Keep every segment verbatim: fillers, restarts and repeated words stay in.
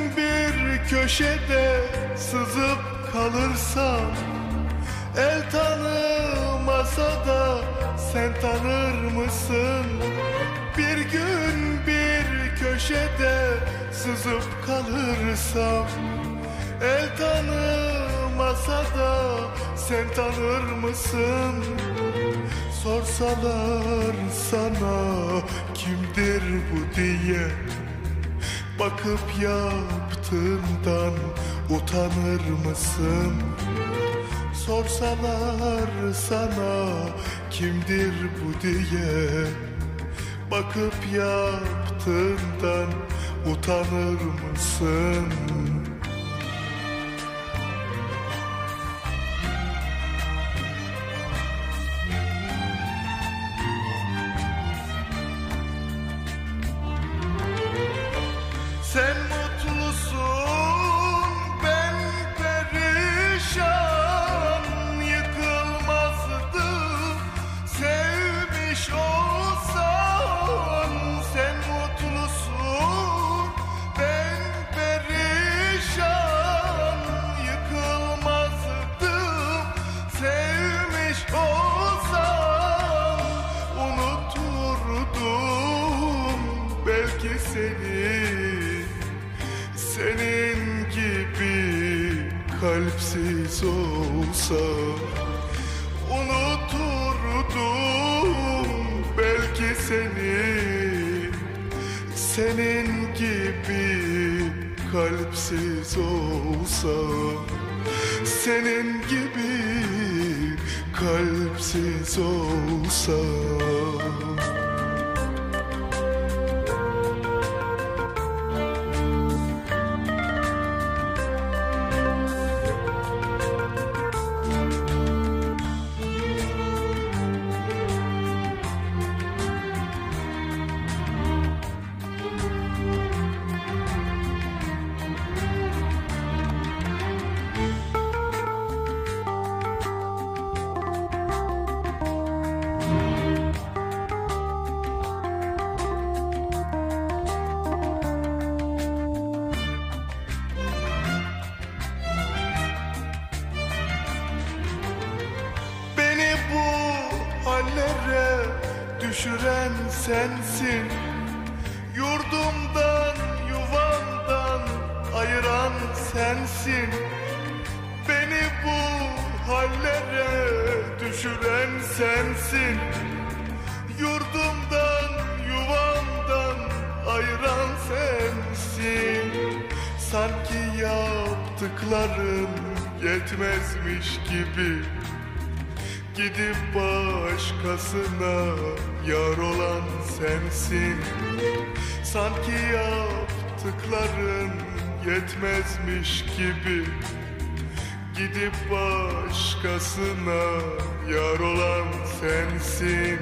bir köşede sızıp kalırsam, el tanımasa da sen tanır mısın? Bir gün bir köşede sızıp kalırsam, el tanımasa da sen tanır mısın? Sorsalar sana kimdir bu diye, bakıp yaptığından utanır mısın? Sorsalar sana kimdir bu diye, bakıp yaptığından utanır mısın? Sen mutlusun, ben perişan, yıkılmazdım sevmiş olsan. Sen mutlusun, ben perişan, yıkılmazdım sevmiş olsan. Unuturdum belki seni, senin gibi kalpsiz olsa. Unuturdum belki seni, senin gibi kalpsiz olsa. Senin gibi kalpsiz olsa. Hallere düşüren sensin, yurdumdan yuvamdan ayıran sensin. Beni bu hallere düşüren sensin, yurdumdan yuvamdan ayıran sensin. Sanki yaptıkların yetmezmiş gibi, gidip başkasına yar olan sensin. Sanki yaptıkların yetmezmiş gibi, gidip başkasına yar olan sensin.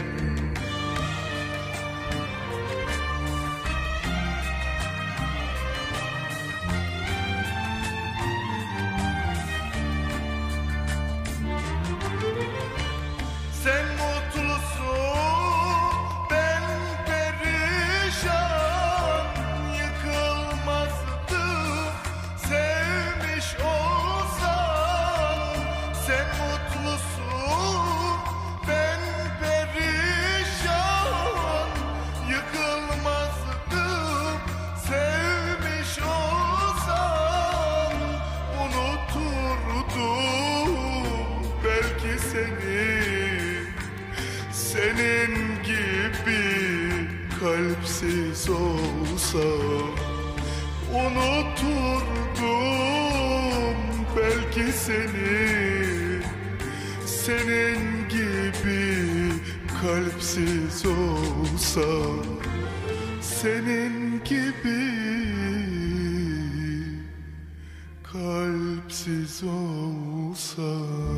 Sen mutlusun, ben perişan, yıkılmazdım sevmiş olsan. Sen mutlusun, ben perişan, yıkılmazdım sevmiş olsan. Unuturdum belki seni, senin gibi kalpsiz olsa. Unuturdum belki seni, senin gibi kalpsiz olsa. Senin gibi kalpsiz olsa.